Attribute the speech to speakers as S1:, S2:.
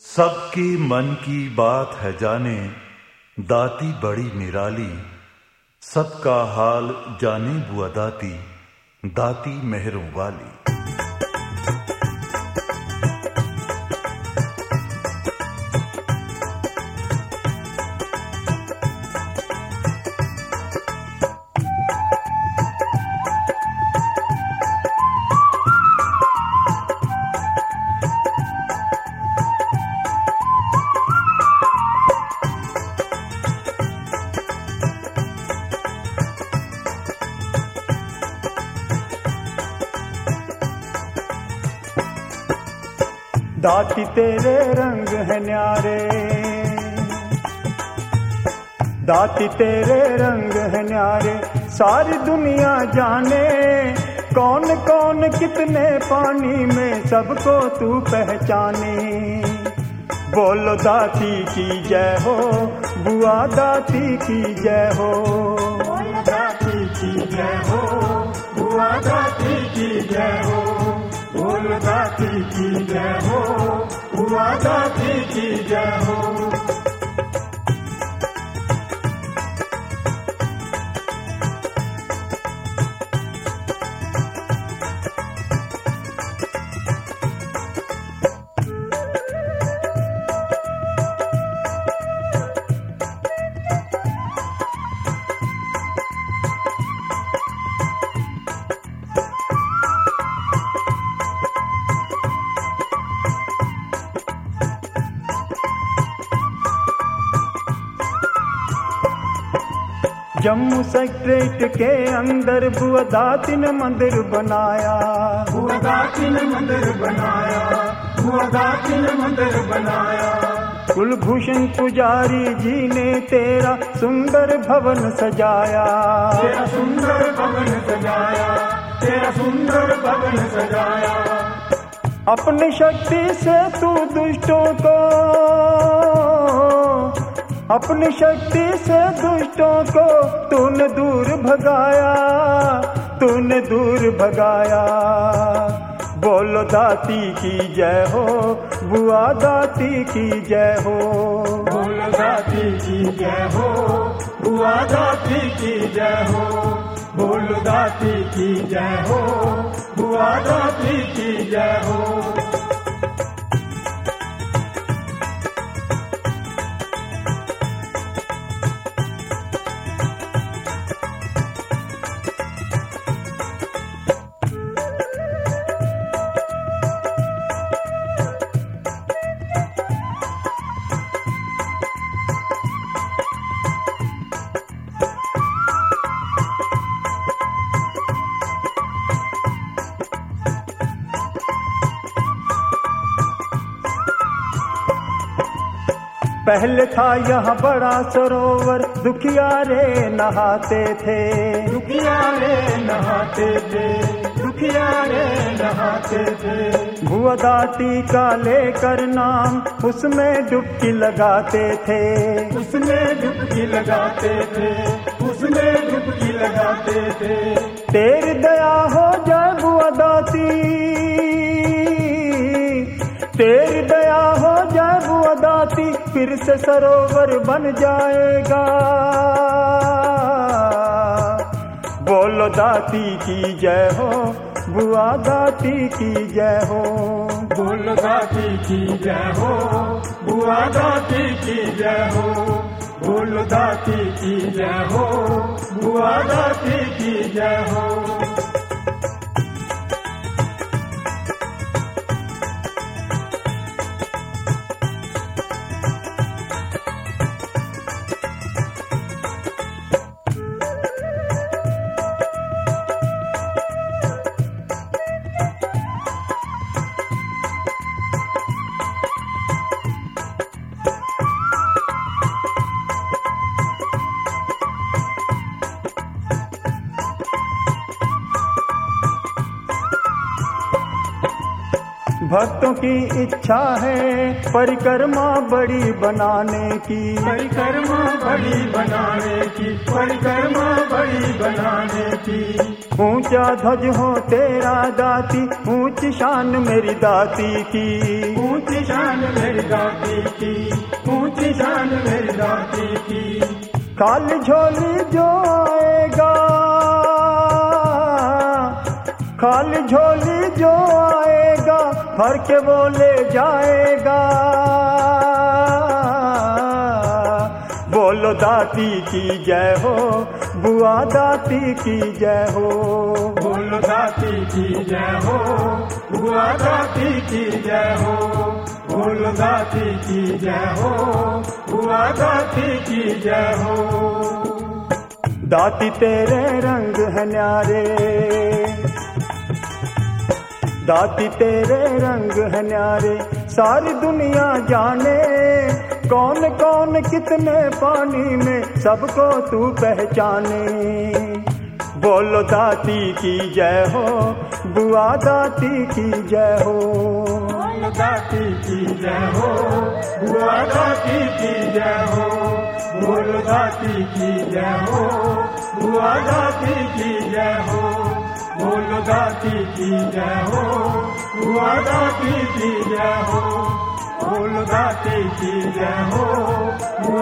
S1: सबके मन की बात है जाने, दाती बड़ी निराली। सबका हाल जाने बुआ दाती, दाती मेहरों वाली।
S2: दाती तेरे रंग है न्यारे, दाती तेरे रंग है न्यारे। सारी दुनिया जाने कौन कौन कितने पानी में, सबको तू पहचाने। बोलो दाती की जय हो, बुआ दाती की जय हो।
S3: बोलो दाती की जय हो, बुआ दाती की जय हो। बोलो दाती की जय हो, बुआ दाती की जय हो।
S2: जम्मू सेक्रेट के अंदर बुआ दाती ने मंदिर बनाया,
S3: बुआ दाती ने मंदिर बनाया, बुआ दाती ने मंदिर बनाया।
S2: कुलभूषण पुजारी जी ने तेरा सुंदर भवन सजाया,
S3: तेरा सुंदर भवन सजाया, तेरा सुंदर भवन सजाया।
S2: अपनी शक्ति से तू दुष्टों को, अपनी शक्ति से दुष्टों को तूने दूर भगाया, तूने दूर भगाया। बोलो दाती की जय हो, बुआ दाती की जय हो।
S3: बोलो दाती की जय हो, बुआ दाती की जय हो। बोलो दाती की जय हो, बुआ दाती की जय हो।
S2: पहले था यहाँ बड़ा सरोवर, दुखियारे नहाते थे,
S3: दुखियारे नहाते थे, दुखियारे नहाते थे।
S2: बुआ दाती का लेकर नाम उसमें डुबकी लगाते थे,
S3: उसमें डुबकी लगाते थे, उसमें डुबकी लगाते थे।
S2: तेरी दया हो जाए बुआ दाती, तेरी दया हो जाए बुआ दाती, फिर से सरोवर बन जाएगा। बोलो दाती की जय हो, बुआ दाती की जय हो।
S3: बोलो दाती की जय हो, बुआ दाती की जय हो। बोलो दाती की जय हो, बुआ दाती की जय हो।
S2: भक्तों की इच्छा है परिक्रमा बड़ी बनाने की,
S3: परिक्रमा बड़ी बनाने की, परिक्रमा बड़ी बनाने की।
S2: ऊंचा ध्वज हो तेरा दाती, ऊंची शान मेरी दाती की,
S3: ऊंची शान मेरी दाती की, ऊंची शान मेरी दाती की।
S2: खाली झोली जो आएगा, खाली झोली जो आएगा, भर के वो ले जाएगा। बोलो दाती की जय हो, बुआ दाती की जय हो।
S3: बोलो दाती की जय हो, बुआ दाती की जय हो। बोलो दाती की जय हो, बुआ दाती की जय हो।
S2: दाती तेरे रंग है न्यारे, दाती तेरे रंग है न्यारे, सारी दुनिया जाने। कौन कौन कितने पानी में, सबको तू पहचाने। बोलो दाती की जय हो, बुआ दाती की जय हो।
S3: बोलो दाती की जय हो, बुआ दाती की जय हो। बोलो दाती की जय हो, बुआ दाती की जय हो। बोलो दाती की जय हो, बुआ दाती की जय हो। बोलो दाती की जय हो।